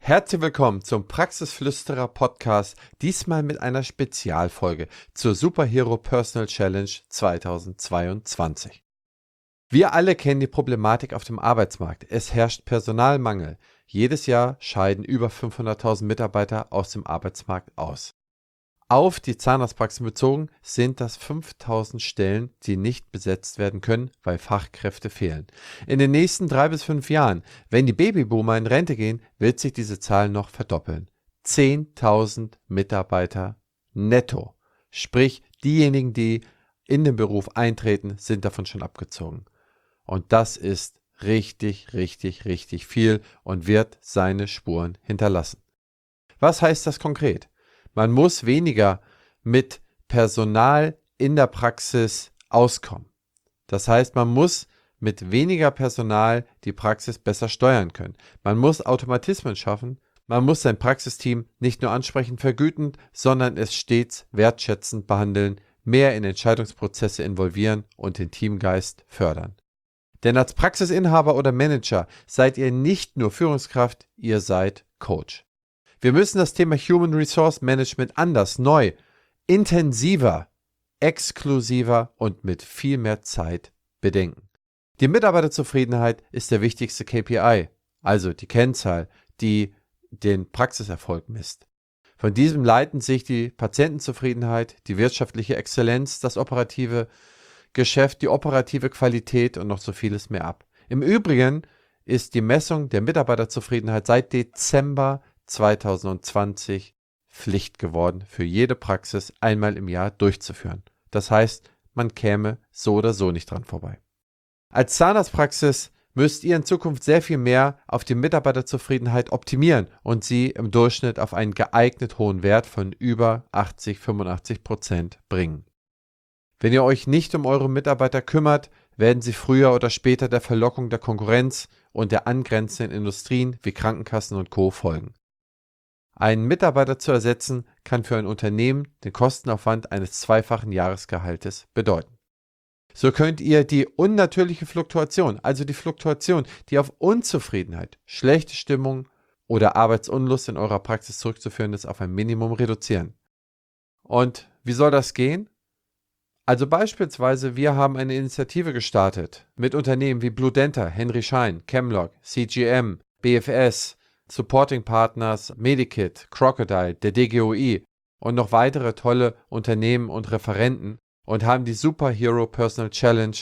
Herzlich willkommen zum Praxisflüsterer Podcast, diesmal mit einer Spezialfolge zur Superhero Personal Challenge 2022. Wir alle kennen die Problematik auf dem Arbeitsmarkt. Es herrscht Personalmangel. Jedes Jahr scheiden über 500.000 Mitarbeiter aus dem Arbeitsmarkt aus. Auf die Zahnarztpraxen bezogen sind das 5.000 Stellen, die nicht besetzt werden können, weil Fachkräfte fehlen. In den nächsten 3 bis 5 Jahren, wenn die Babyboomer in Rente gehen, wird sich diese Zahl noch verdoppeln. 10.000 Mitarbeiter netto. Sprich, diejenigen, die in den Beruf eintreten, sind davon schon abgezogen. Und das ist richtig viel und wird seine Spuren hinterlassen. Was heißt das konkret? Man muss weniger mit Personal in der Praxis auskommen. Das heißt, man muss mit weniger Personal die Praxis besser steuern können. Man muss Automatismen schaffen. Man muss sein Praxisteam nicht nur ansprechend vergüten, sondern es stets wertschätzend behandeln, mehr in Entscheidungsprozesse involvieren und den Teamgeist fördern. Denn als Praxisinhaber oder Manager seid ihr nicht nur Führungskraft, ihr seid Coach. Wir müssen das Thema Human Resource Management anders, neu, intensiver, exklusiver und mit viel mehr Zeit bedenken. Die Mitarbeiterzufriedenheit ist der wichtigste KPI, also die Kennzahl, die den Praxiserfolg misst. Von diesem leiten sich die Patientenzufriedenheit, die wirtschaftliche Exzellenz, das operative Geschäft, die operative Qualität und noch so vieles mehr ab. Im Übrigen ist die Messung der Mitarbeiterzufriedenheit seit Dezember 2020 Pflicht geworden, für jede Praxis einmal im Jahr durchzuführen. Das heißt, man käme so oder so nicht dran vorbei. Als Zahnarztpraxis müsst ihr in Zukunft sehr viel mehr auf die Mitarbeiterzufriedenheit optimieren und sie im Durchschnitt auf einen geeignet hohen Wert von über 80-85% bringen. Wenn ihr euch nicht um eure Mitarbeiter kümmert, werden sie früher oder später der Verlockung der Konkurrenz und der angrenzenden Industrien wie Krankenkassen und Co. folgen. Einen Mitarbeiter zu ersetzen, kann für ein Unternehmen den Kostenaufwand eines zweifachen Jahresgehaltes bedeuten. So könnt ihr die unnatürliche Fluktuation, also die Fluktuation, die auf Unzufriedenheit, schlechte Stimmung oder Arbeitsunlust in eurer Praxis zurückzuführen ist, auf ein Minimum reduzieren. Und wie soll das gehen? Also beispielsweise, wir haben eine Initiative gestartet mit Unternehmen wie Blue Denta, Henry Schein, Chemlog, CGM, BFS, Supporting Partners, Medikit, Crocodile, der DGOI und noch weitere tolle Unternehmen und Referenten und haben die Superhero Personal Challenge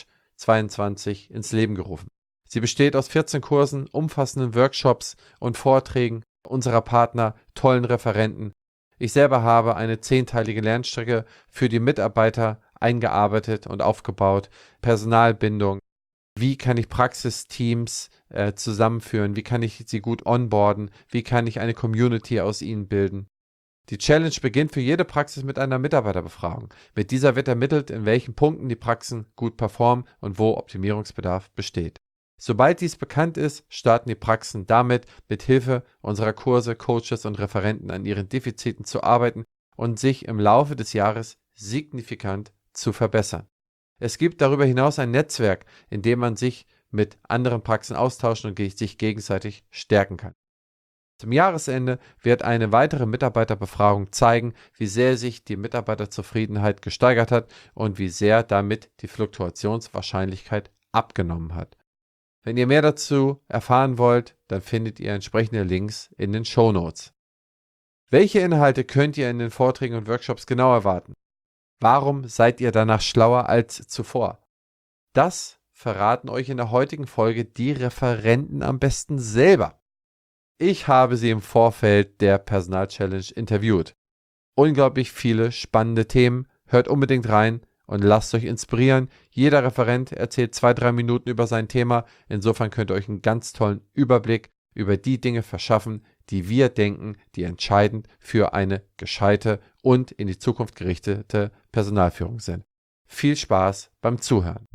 22 ins Leben gerufen. Sie besteht aus 14 Kursen, umfassenden Workshops und Vorträgen unserer Partner, tollen Referenten. Ich selber habe eine 10-teilige Lernstrecke für die Mitarbeiter eingearbeitet und aufgebaut, Personalbindung. Wie kann ich Praxisteams zusammenführen? Wie kann ich sie gut onboarden? Wie kann ich eine Community aus ihnen bilden? Die Challenge beginnt für jede Praxis mit einer Mitarbeiterbefragung. Mit dieser wird ermittelt, in welchen Punkten die Praxen gut performen und wo Optimierungsbedarf besteht. Sobald dies bekannt ist, starten die Praxen damit, mit Hilfe unserer Kurse, Coaches und Referenten an ihren Defiziten zu arbeiten und sich im Laufe des Jahres signifikant zu verbessern. Es gibt darüber hinaus ein Netzwerk, in dem man sich mit anderen Praxen austauschen und sich gegenseitig stärken kann. Zum Jahresende wird eine weitere Mitarbeiterbefragung zeigen, wie sehr sich die Mitarbeiterzufriedenheit gesteigert hat und wie sehr damit die Fluktuationswahrscheinlichkeit abgenommen hat. Wenn ihr mehr dazu erfahren wollt, dann findet ihr entsprechende Links in den Shownotes. Welche Inhalte könnt ihr in den Vorträgen und Workshops genau erwarten? Warum seid ihr danach schlauer als zuvor? Das verraten euch in der heutigen Folge die Referenten am besten selber. Ich habe sie im Vorfeld der Personal-Challenge interviewt. Unglaublich viele spannende Themen. Hört unbedingt rein und lasst euch inspirieren. Jeder Referent erzählt 2-3 Minuten über sein Thema. Insofern könnt ihr euch einen ganz tollen Überblick über die Dinge verschaffen, die wir denken, die entscheidend für eine gescheite und in die Zukunft gerichtete Personalführung sind. Viel Spaß beim Zuhören.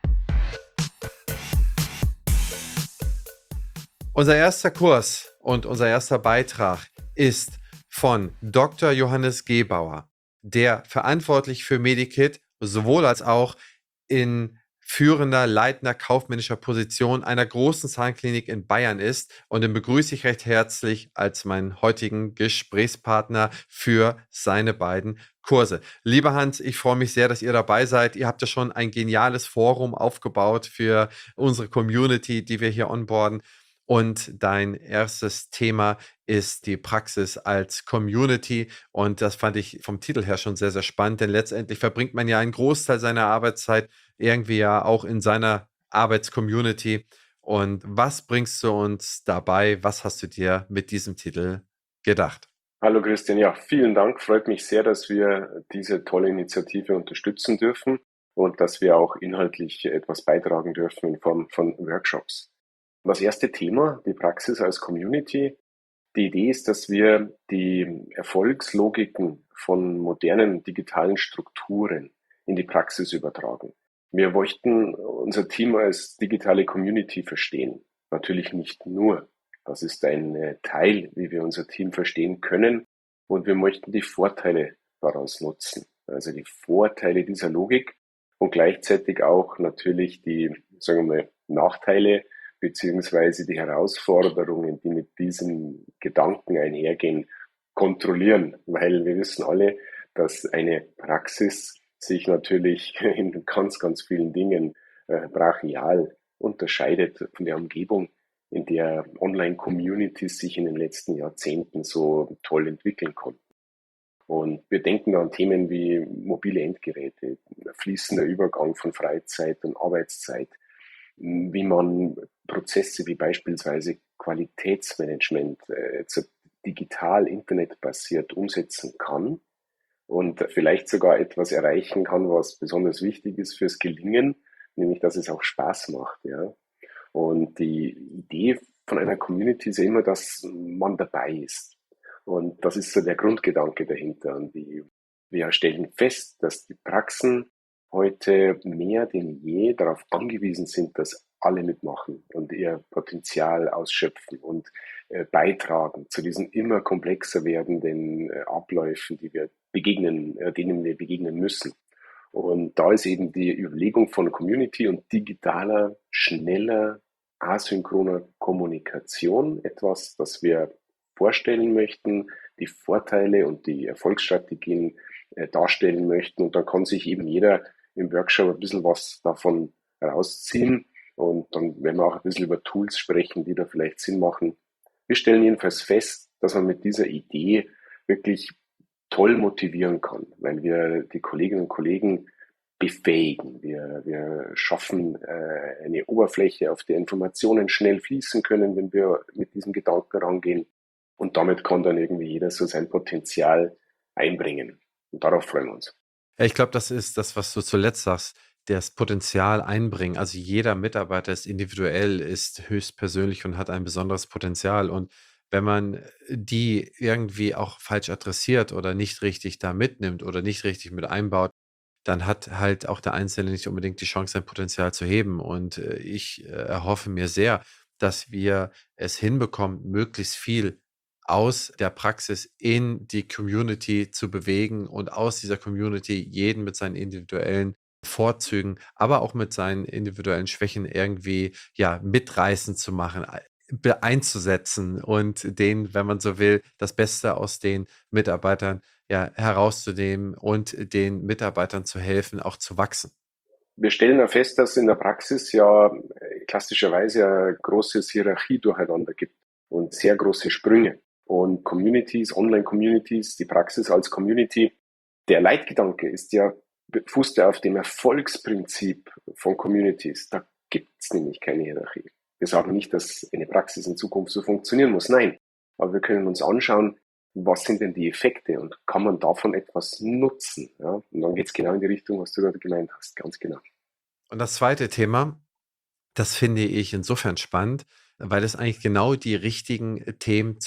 Unser erster Kurs und unser erster Beitrag ist von Dr. Johannes Gebauer, der verantwortlich für Medikit sowohl als auch in führender, leitender kaufmännischer Position einer großen Zahnklinik in Bayern ist. Und den begrüße ich recht herzlich als meinen heutigen Gesprächspartner für seine beiden Kurse. Lieber Hans, ich freue mich sehr, dass ihr dabei seid. Ihr habt ja schon ein geniales Forum aufgebaut für unsere Community, die wir hier onboarden. Und dein erstes Thema ist die Praxis als Community. Und das fand ich vom Titel her schon sehr, sehr spannend, denn letztendlich verbringt man ja einen Großteil seiner Arbeitszeit irgendwie ja auch in seiner Arbeitscommunity. Und was bringst du uns dabei? Was hast du dir mit diesem Titel gedacht? Hallo Christian, ja, vielen Dank. Freut mich sehr, dass wir diese tolle Initiative unterstützen dürfen und dass wir auch inhaltlich etwas beitragen dürfen in Form von Workshops. Das erste Thema, die Praxis als Community. Die Idee ist, dass wir die Erfolgslogiken von modernen digitalen Strukturen in die Praxis übertragen. Wir möchten unser Team als digitale Community verstehen. Natürlich nicht nur. Das ist ein Teil, wie wir unser Team verstehen können. Und wir möchten die Vorteile daraus nutzen. Also die Vorteile dieser Logik und gleichzeitig auch natürlich die, sagen wir mal, Nachteile beziehungsweise die Herausforderungen, die mit diesem Gedanken einhergehen, kontrollieren. Weil wir wissen alle, dass eine Praxis sich natürlich in ganz, ganz vielen Dingen brachial unterscheidet von der Umgebung, in der Online-Communities sich in den letzten Jahrzehnten so toll entwickeln konnten. Und wir denken da an Themen wie mobile Endgeräte, fließender Übergang von Freizeit und Arbeitszeit, wie man Prozesse wie beispielsweise Qualitätsmanagement digital, internetbasiert umsetzen kann und vielleicht sogar etwas erreichen kann, was besonders wichtig ist fürs Gelingen, nämlich dass es auch Spaß macht. Ja. Und die Idee von einer Community ist ja immer, dass man dabei ist. Und das ist so der Grundgedanke dahinter. Und wir stellen fest, dass die Praxen heute mehr denn je darauf angewiesen sind, dass alle mitmachen und ihr Potenzial ausschöpfen und beitragen zu diesen immer komplexer werdenden Abläufen, denen wir begegnen müssen. Und da ist eben die Überlegung von Community und digitaler, schneller, asynchroner Kommunikation etwas, das wir vorstellen möchten, die Vorteile und die Erfolgsstrategien darstellen möchten. Und dann kann sich eben jeder im Workshop ein bisschen was davon rausziehen. Und dann werden wir auch ein bisschen über Tools sprechen, die da vielleicht Sinn machen. Wir stellen jedenfalls fest, dass man mit dieser Idee wirklich toll motivieren kann, weil wir die Kolleginnen und Kollegen befähigen. Wir schaffen eine Oberfläche, auf der Informationen schnell fließen können, wenn wir mit diesem Gedanken rangehen. Und damit kann dann irgendwie jeder so sein Potenzial einbringen. Und darauf freuen wir uns. Ja, ich glaube, das ist das, was du zuletzt sagst, das Potenzial einbringen. Also jeder Mitarbeiter ist individuell, ist höchstpersönlich und hat ein besonderes Potenzial. Und wenn man die irgendwie auch falsch adressiert oder nicht richtig da mitnimmt oder nicht richtig mit einbaut, dann hat halt auch der Einzelne nicht unbedingt die Chance, sein Potenzial zu heben. Und ich erhoffe mir sehr, dass wir es hinbekommen, möglichst viel aus der Praxis in die Community zu bewegen und aus dieser Community jeden mit seinen individuellen Vorzügen, aber auch mit seinen individuellen Schwächen irgendwie ja mitreißen zu machen, einzusetzen und denen, wenn man so will, das Beste aus den Mitarbeitern ja herauszunehmen und den Mitarbeitern zu helfen, auch zu wachsen. Wir stellen ja fest, dass es in der Praxis ja klassischerweise eine große Hierarchie durcheinander gibt und sehr große Sprünge. Und Communities, Online-Communities, die Praxis als Community, der Leitgedanke ist ja, fußt ja auf dem Erfolgsprinzip von Communities. Da gibt es nämlich keine Hierarchie. Wir sagen nicht, dass eine Praxis in Zukunft so funktionieren muss. Nein, aber wir können uns anschauen, was sind denn die Effekte und kann man davon etwas nutzen? Ja? Und dann geht es genau in die Richtung, was du gerade gemeint hast, ganz genau. Und das zweite Thema, das finde ich insofern spannend, weil es eigentlich genau die richtigen Themen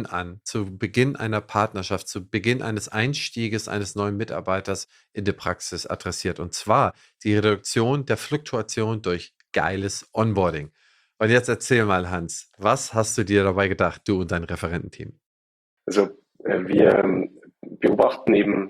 zu Beginn einer Partnerschaft, zu Beginn eines Einstieges eines neuen Mitarbeiters in die Praxis adressiert. Und zwar die Reduktion der Fluktuation durch geiles Onboarding. Und jetzt erzähl mal, Hans, was hast du dir dabei gedacht, du und dein Referententeam? Also wir beobachten eben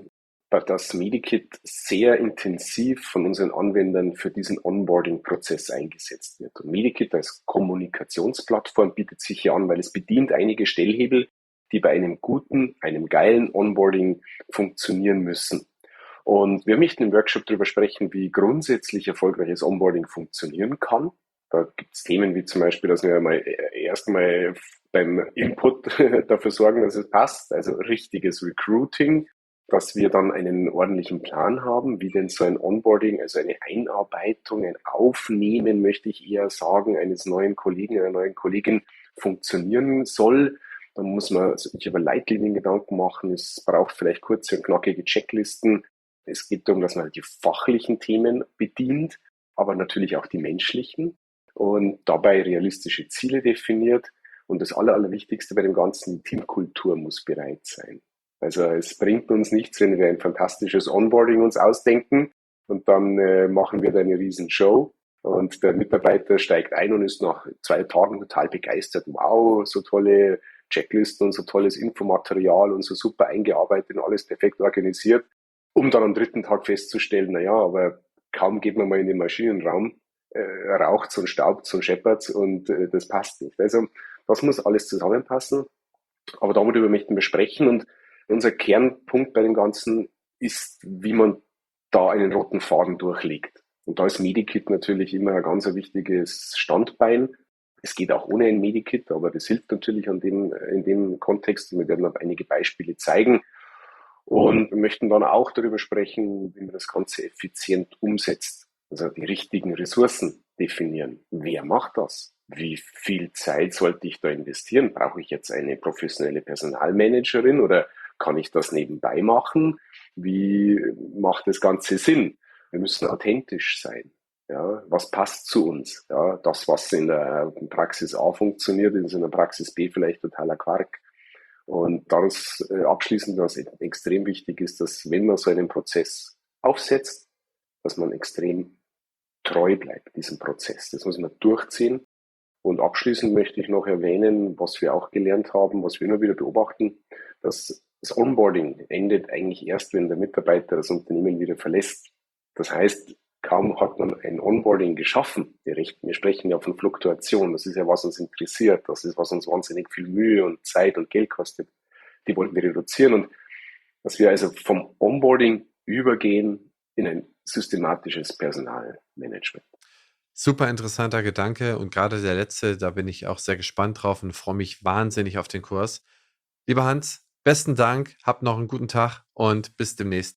das Medikit sehr intensiv von unseren Anwendern für diesen Onboarding-Prozess eingesetzt wird. Und Medikit als Kommunikationsplattform bietet sich hier an, weil es bedient einige Stellhebel, die bei einem guten, einem geilen Onboarding funktionieren müssen. Und wir möchten im Workshop darüber sprechen, wie grundsätzlich erfolgreiches Onboarding funktionieren kann. Da gibt es Themen wie zum Beispiel, dass wir erstmal beim Input dafür sorgen, dass es passt, also richtiges Recruiting, dass wir dann einen ordentlichen Plan haben, wie denn so ein Onboarding, also eine Einarbeitung, ein Aufnehmen, möchte ich eher sagen, eines neuen Kollegen, einer neuen Kollegin funktionieren soll. Dann muss man sich über Leitlinien Gedanken machen. Es braucht vielleicht kurze und knackige Checklisten. Es geht darum, dass man die fachlichen Themen bedient, aber natürlich auch die menschlichen und dabei realistische Ziele definiert. Und das Allerwichtigste bei dem Ganzen, die Teamkultur muss bereit sein. Also es bringt uns nichts, wenn wir ein fantastisches Onboarding uns ausdenken und dann machen wir da eine Riesenshow und der Mitarbeiter steigt ein und ist nach 2 Tagen total begeistert. Wow, so tolle Checklisten und so tolles Infomaterial und so super eingearbeitet und alles perfekt organisiert, um dann am 3. Tag festzustellen, naja, aber kaum geht man mal in den Maschinenraum, raucht's und staubt's und scheppert's und das passt nicht. Also das muss alles zusammenpassen, aber darüber möchten wir sprechen und unser Kernpunkt bei dem Ganzen ist, wie man da einen roten Faden durchlegt. Und da ist Medikit natürlich immer ein ganz wichtiges Standbein. Es geht auch ohne ein Medikit, aber das hilft natürlich in dem Kontext. Wir werden auf einige Beispiele zeigen und wir möchten dann auch darüber sprechen, wie man das Ganze effizient umsetzt. Also die richtigen Ressourcen definieren. Wer macht das? Wie viel Zeit sollte ich da investieren? Brauche ich jetzt eine professionelle Personalmanagerin oder kann ich das nebenbei machen? Wie macht das Ganze Sinn? Wir müssen authentisch sein. Ja, was passt zu uns? Ja, das, was in der Praxis A funktioniert, ist in der Praxis B vielleicht totaler Quark. Und daraus abschließend, was extrem wichtig ist, dass wenn man so einen Prozess aufsetzt, dass man extrem treu bleibt, diesem Prozess. Das muss man durchziehen. Und abschließend möchte ich noch erwähnen, was wir auch gelernt haben, was wir immer wieder beobachten, dass das Onboarding endet eigentlich erst, wenn der Mitarbeiter das Unternehmen wieder verlässt. Das heißt, kaum hat man ein Onboarding geschaffen, wir sprechen ja von Fluktuation, das ist ja, was uns interessiert, das ist, was uns wahnsinnig viel Mühe und Zeit und Geld kostet. Die wollten wir reduzieren und dass wir also vom Onboarding übergehen in ein systematisches Personalmanagement. Super interessanter Gedanke und gerade der letzte, da bin ich auch sehr gespannt drauf und freue mich wahnsinnig auf den Kurs. Lieber Hans, besten Dank, habt noch einen guten Tag und bis demnächst.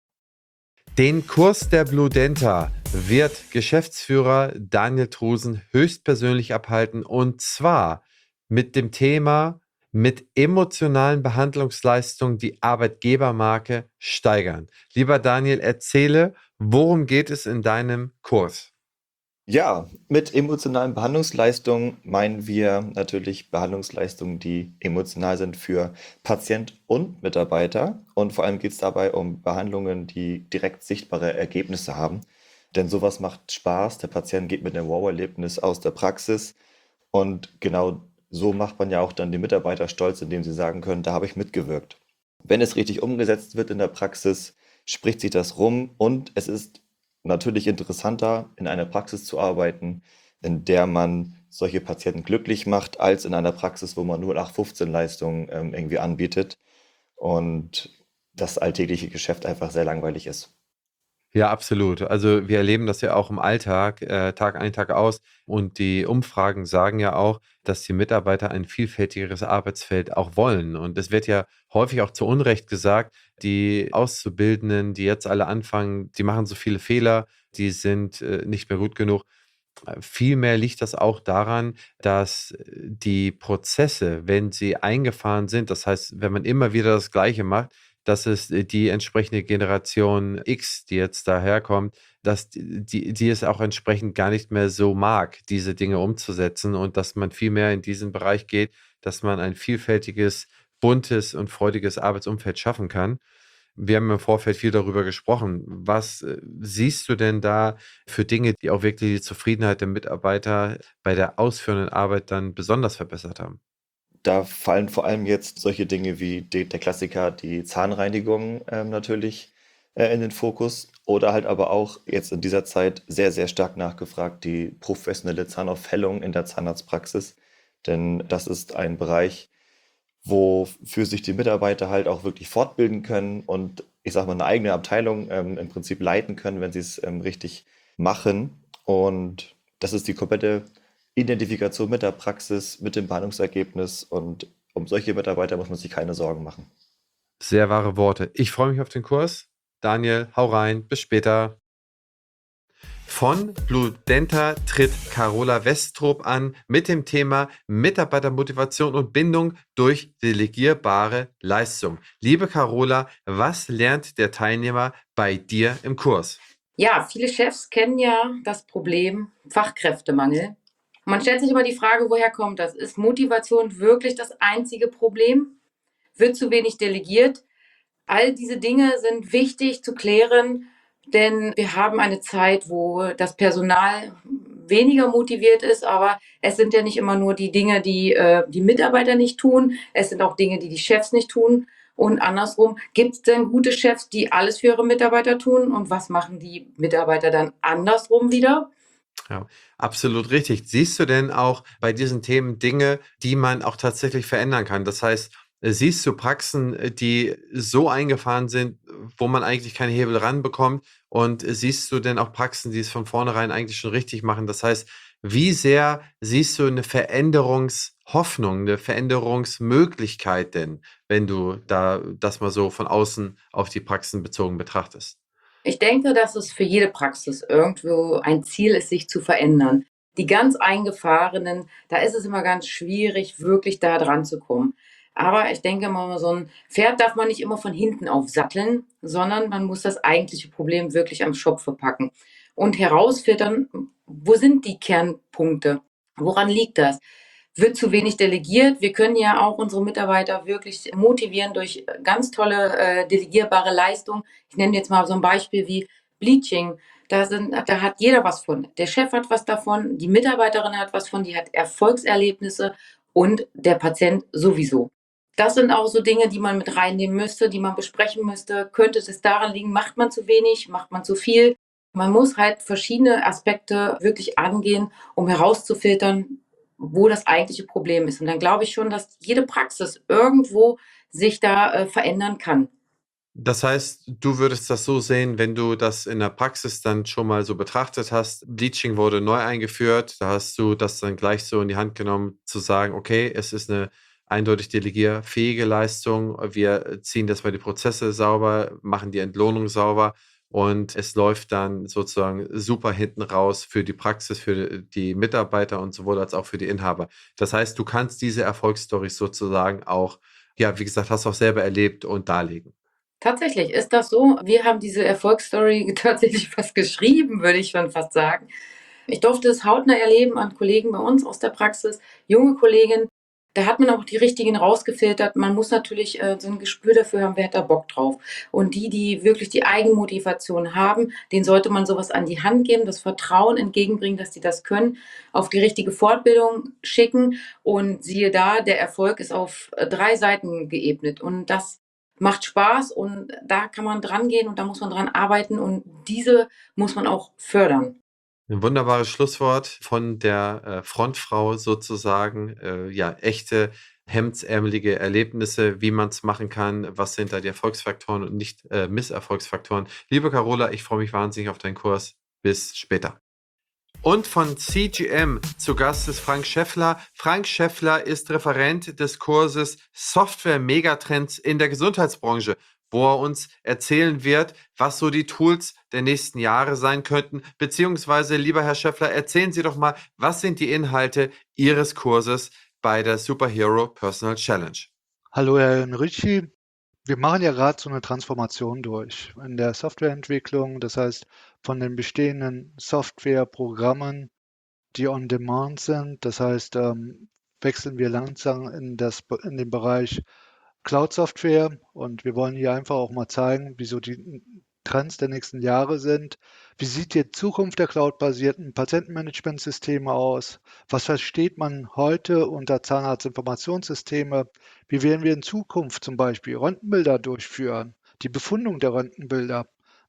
Den Kurs der Bludenta wird Geschäftsführer Daniel Trusen höchstpersönlich abhalten und zwar mit dem Thema mit emotionalen Behandlungsleistungen die Arbeitgebermarke steigern. Lieber Daniel, erzähle, worum geht es in deinem Kurs? Ja, mit emotionalen Behandlungsleistungen meinen wir natürlich Behandlungsleistungen, die emotional sind für Patient und Mitarbeiter. Und vor allem geht es dabei um Behandlungen, die direkt sichtbare Ergebnisse haben. Denn sowas macht Spaß. Der Patient geht mit einem Wow-Erlebnis aus der Praxis. Und genau so macht man ja auch dann die Mitarbeiter stolz, indem sie sagen können, da habe ich mitgewirkt. Wenn es richtig umgesetzt wird in der Praxis, spricht sich das rum und es ist natürlich interessanter, in einer Praxis zu arbeiten, in der man solche Patienten glücklich macht, als in einer Praxis, wo man nur 0815-Leistungen irgendwie anbietet und das alltägliche Geschäft einfach sehr langweilig ist. Ja, absolut. Also wir erleben das ja auch im Alltag, Tag ein, Tag aus. Und die Umfragen sagen ja auch, dass die Mitarbeiter ein vielfältigeres Arbeitsfeld auch wollen. Und es wird ja häufig auch zu Unrecht gesagt, die Auszubildenden, die jetzt alle anfangen, die machen so viele Fehler, die sind nicht mehr gut genug. Vielmehr liegt das auch daran, dass die Prozesse, wenn sie eingefahren sind, das heißt, wenn man immer wieder das Gleiche macht, dass es die entsprechende Generation X, die jetzt daherkommt, dass die es auch entsprechend gar nicht mehr so mag, diese Dinge umzusetzen und dass man viel mehr in diesen Bereich geht, dass man ein vielfältiges, buntes und freudiges Arbeitsumfeld schaffen kann. Wir haben im Vorfeld viel darüber gesprochen. Was siehst du denn da für Dinge, die auch wirklich die Zufriedenheit der Mitarbeiter bei der ausführenden Arbeit dann besonders verbessert haben? Da fallen vor allem jetzt solche Dinge wie der Klassiker, die Zahnreinigung natürlich in den Fokus oder halt aber auch jetzt in dieser Zeit sehr, sehr stark nachgefragt, die professionelle Zahnaufhellung in der Zahnarztpraxis. Denn das ist ein Bereich, wofür sich die Mitarbeiter halt auch wirklich fortbilden können und ich sag mal eine eigene Abteilung im Prinzip leiten können, wenn sie es richtig machen. Und das ist die komplette Identifikation mit der Praxis, mit dem Behandlungsergebnis und um solche Mitarbeiter muss man sich keine Sorgen machen. Sehr wahre Worte. Ich freue mich auf den Kurs. Daniel, hau rein. Bis später. Von Bludenta tritt Carola Westrup an mit dem Thema Mitarbeitermotivation und Bindung durch delegierbare Leistung. Liebe Carola, was lernt der Teilnehmer bei dir im Kurs? Ja, viele Chefs kennen ja das Problem Fachkräftemangel. Man stellt sich immer die Frage, woher kommt das? Ist Motivation wirklich das einzige Problem? Wird zu wenig delegiert? All diese Dinge sind wichtig zu klären, denn wir haben eine Zeit, wo das Personal weniger motiviert ist, aber es sind ja nicht immer nur die Dinge, die die Mitarbeiter nicht tun, es sind auch Dinge, die die Chefs nicht tun. Und andersrum, gibt es denn gute Chefs, die alles für ihre Mitarbeiter tun? Und was machen die Mitarbeiter dann andersrum wieder? Ja, absolut richtig. Siehst du denn auch bei diesen Themen Dinge, die man auch tatsächlich verändern kann? Das heißt, siehst du Praxen, die so eingefahren sind, wo man eigentlich keinen Hebel ranbekommt? Und siehst du denn auch Praxen, die es von vornherein eigentlich schon richtig machen? Das heißt, wie sehr siehst du eine Veränderungshoffnung, eine Veränderungsmöglichkeit denn, wenn du da das mal so von außen auf die Praxen bezogen betrachtest? Ich denke, dass es für jede Praxis irgendwo ein Ziel ist, sich zu verändern. Die ganz eingefahrenen, da ist es immer ganz schwierig, wirklich da dran zu kommen. Aber ich denke mal, so ein Pferd darf man nicht immer von hinten aufsatteln, sondern man muss das eigentliche Problem wirklich am Schopfe packen und herausfiltern, wo sind die Kernpunkte? Woran liegt das? Wird zu wenig delegiert. Wir können ja auch unsere Mitarbeiter wirklich motivieren durch ganz tolle delegierbare Leistungen. Ich nenne jetzt mal so ein Beispiel wie Bleaching. Da hat jeder was von. Der Chef hat was davon, die Mitarbeiterin hat was von, die hat Erfolgserlebnisse und der Patient sowieso. Das sind auch so Dinge, die man mit reinnehmen müsste, die man besprechen müsste. Könnte es daran liegen, macht man zu wenig, macht man zu viel? Man muss halt verschiedene Aspekte wirklich angehen, um herauszufiltern, wo das eigentliche Problem ist. Und dann glaube ich schon, dass jede Praxis irgendwo sich da verändern kann. Das heißt, du würdest das so sehen, wenn du das in der Praxis dann schon mal so betrachtet hast. Bleaching wurde neu eingeführt, da hast du das dann gleich so in die Hand genommen, zu sagen, okay, es ist eine eindeutig delegierfähige Leistung. Wir ziehen das mal die Prozesse sauber, machen die Entlohnung sauber und es läuft dann sozusagen super hinten raus für die Praxis, für die Mitarbeiter und sowohl als auch für die Inhaber. Das heißt, du kannst diese Erfolgsstorys sozusagen auch, ja, wie gesagt, hast du auch selber erlebt und darlegen. Tatsächlich ist das so. Wir haben diese Erfolgsstory tatsächlich fast geschrieben, würde ich schon fast sagen. Ich durfte es hautnah erleben an Kollegen bei uns aus der Praxis, junge Kolleginnen. Da hat man auch die richtigen rausgefiltert. Man muss natürlich so ein Gespür dafür haben, wer hat da Bock drauf. Und die wirklich die Eigenmotivation haben, denen sollte man sowas an die Hand geben, das Vertrauen entgegenbringen, dass die das können, auf die richtige Fortbildung schicken. Und siehe da, der Erfolg ist auf 3 Seiten geebnet. Und das macht Spaß und da kann man dran gehen und da muss man dran arbeiten und diese muss man auch fördern. Ein wunderbares Schlusswort von der Frontfrau sozusagen. Ja, echte hemdsärmelige Erlebnisse, wie man es machen kann, was sind da die Erfolgsfaktoren und nicht Misserfolgsfaktoren. Liebe Carola, ich freue mich wahnsinnig auf deinen Kurs. Bis später. Und von CGM zu Gast ist Frank Scheffler. Frank Scheffler ist Referent des Kurses Software Megatrends in der Gesundheitsbranche, wo er uns erzählen wird, was so die Tools der nächsten Jahre sein könnten. Beziehungsweise, lieber Herr Scheffler, erzählen Sie doch mal, was sind die Inhalte Ihres Kurses bei der Superhero Personal Challenge? Hallo, Herr Enrici. Wir machen ja gerade so eine Transformation durch in der Softwareentwicklung. Das heißt, von den bestehenden Softwareprogrammen, die on demand sind, das heißt, wechseln wir langsam in den Bereich Cloud-Software und wir wollen hier einfach auch mal zeigen, wie so die Trends der nächsten Jahre sind. Wie sieht die Zukunft der cloud-basierten Patientenmanagementsysteme aus? Was versteht man heute unter Zahnarztinformationssysteme? Wie werden wir in Zukunft zum Beispiel Röntgenbilder durchführen? Die Befundung der Röntgenbilder.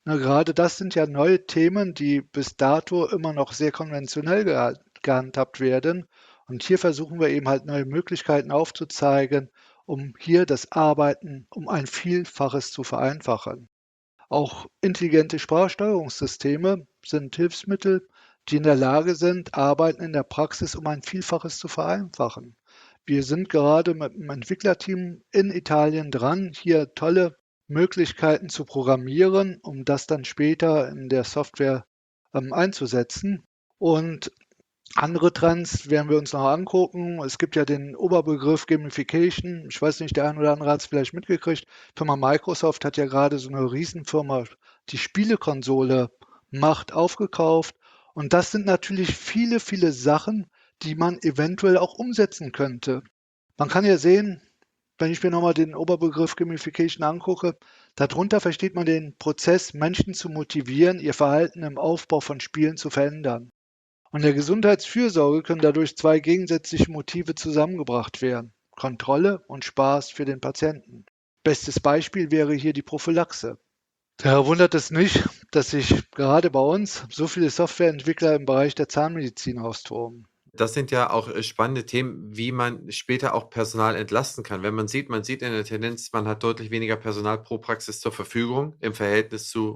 Na, gerade das sind ja neue Themen, die bis dato immer noch sehr konventionell gehandhabt werden. Und hier versuchen wir eben halt neue Möglichkeiten aufzuzeigen, um hier das Arbeiten um ein Vielfaches zu vereinfachen. Auch intelligente Sprachsteuerungssysteme sind Hilfsmittel, die in der Lage sind, Arbeiten in der Praxis um ein Vielfaches zu vereinfachen. Wir sind gerade mit dem Entwicklerteam in Italien dran, hier tolle Möglichkeiten zu programmieren, um das dann später in der Software einzusetzen. Und andere Trends werden wir uns noch angucken. Es gibt ja den Oberbegriff Gamification. Ich weiß nicht, der ein oder andere hat es vielleicht mitgekriegt. Firma Microsoft hat ja gerade so eine Riesenfirma, die Spielekonsole macht, aufgekauft. Und das sind natürlich viele, viele Sachen, die man eventuell auch umsetzen könnte. Man kann ja sehen, wenn ich mir nochmal den Oberbegriff Gamification angucke, darunter versteht man den Prozess, Menschen zu motivieren, ihr Verhalten im Aufbau von Spielen zu verändern. Und der Gesundheitsfürsorge können dadurch zwei gegensätzliche Motive zusammengebracht werden: Kontrolle und Spaß für den Patienten. Bestes Beispiel wäre hier die Prophylaxe. Daher wundert es nicht, dass sich gerade bei uns so viele Softwareentwickler im Bereich der Zahnmedizin austoben. Das sind ja auch spannende Themen, wie man später auch Personal entlasten kann. Wenn man sieht in der Tendenz, man hat deutlich weniger Personal pro Praxis zur Verfügung im Verhältnis zu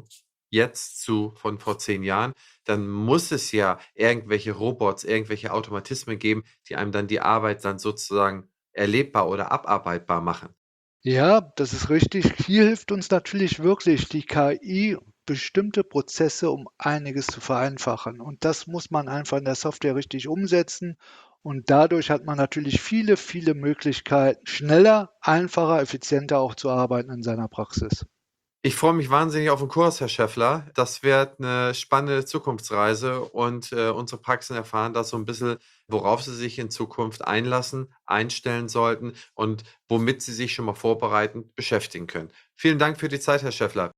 von vor 10 Jahren, dann muss es ja irgendwelche Robots, irgendwelche Automatismen geben, die einem dann die Arbeit dann sozusagen erlebbar oder abarbeitbar machen. Ja, das ist richtig. Hier hilft uns natürlich wirklich die KI, bestimmte Prozesse um einiges zu vereinfachen. Und das muss man einfach in der Software richtig umsetzen. Und dadurch hat man natürlich viele, viele Möglichkeiten, schneller, einfacher, effizienter auch zu arbeiten in seiner Praxis. Ich freue mich wahnsinnig auf den Kurs, Herr Schäffler. Das wird eine spannende Zukunftsreise und unsere Praxen erfahren da so ein bisschen, worauf sie sich in Zukunft einlassen, einstellen sollten und womit sie sich schon mal vorbereitend beschäftigen können. Vielen Dank für die Zeit, Herr Schäffler.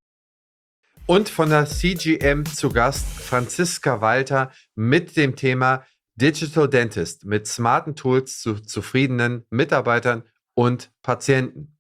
Und von der CGM zu Gast Franziska Walter mit dem Thema Digital Dentist mit smarten Tools zu zufriedenen Mitarbeitern und Patienten.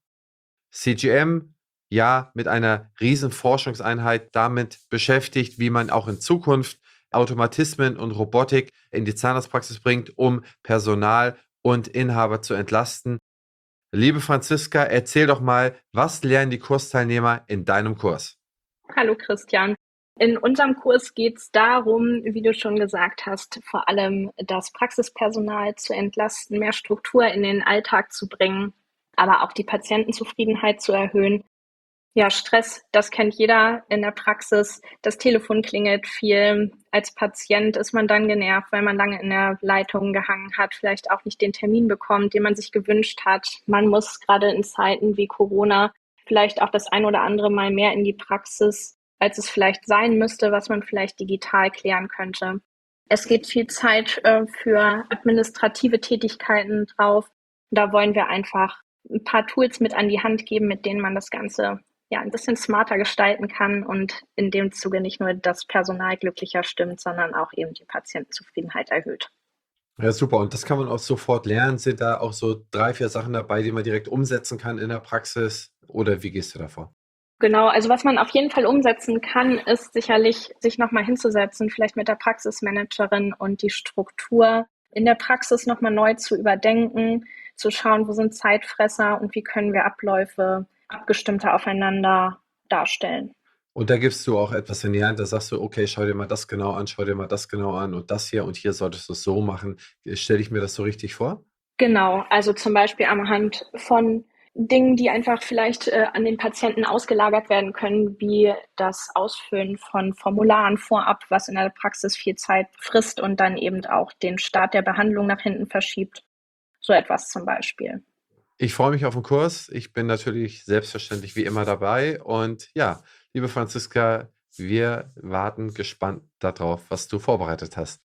CGM, ja, mit einer riesen Forschungseinheit damit beschäftigt, wie man auch in Zukunft Automatismen und Robotik in die Zahnarztpraxis bringt, um Personal und Inhaber zu entlasten. Liebe Franziska, erzähl doch mal, was lernen die Kursteilnehmer in deinem Kurs? Hallo Christian. In unserem Kurs geht es darum, wie du schon gesagt hast, vor allem das Praxispersonal zu entlasten, mehr Struktur in den Alltag zu bringen, aber auch die Patientenzufriedenheit zu erhöhen. Ja, Stress, das kennt jeder in der Praxis. Das Telefon klingelt viel. Als Patient ist man dann genervt, weil man lange in der Leitung gehangen hat, vielleicht auch nicht den Termin bekommt, den man sich gewünscht hat. Man muss gerade in Zeiten wie Corona vielleicht auch das ein oder andere Mal mehr in die Praxis, als es vielleicht sein müsste, was man vielleicht digital klären könnte. Es geht viel Zeit für administrative Tätigkeiten drauf. Da wollen wir einfach ein paar Tools mit an die Hand geben, mit denen man das Ganze ja ein bisschen smarter gestalten kann und in dem Zuge nicht nur das Personal glücklicher stimmt, sondern auch eben die Patientenzufriedenheit erhöht. Ja, super. Und das kann man auch sofort lernen. Sind da auch so 3, 4 Sachen dabei, die man direkt umsetzen kann in der Praxis? Oder wie gehst du davor? Genau, also was man auf jeden Fall umsetzen kann, ist sicherlich, sich nochmal hinzusetzen, vielleicht mit der Praxismanagerin und die Struktur in der Praxis nochmal neu zu überdenken, zu schauen, wo sind Zeitfresser und wie können wir Abläufe abgestimmter aufeinander darstellen. Und da gibst du auch etwas in die Hand, da sagst du, okay, schau dir mal das genau an, schau dir mal das genau an und hier solltest du es so machen. Stelle ich mir das so richtig vor? Genau, also zum Beispiel anhand von Dingen, die einfach vielleicht an den Patienten ausgelagert werden können, wie das Ausfüllen von Formularen vorab, was in der Praxis viel Zeit frisst und dann eben auch den Start der Behandlung nach hinten verschiebt. So etwas zum Beispiel. Ich freue mich auf den Kurs. Ich bin natürlich selbstverständlich wie immer dabei. Und ja, liebe Franziska, wir warten gespannt darauf, was du vorbereitet hast.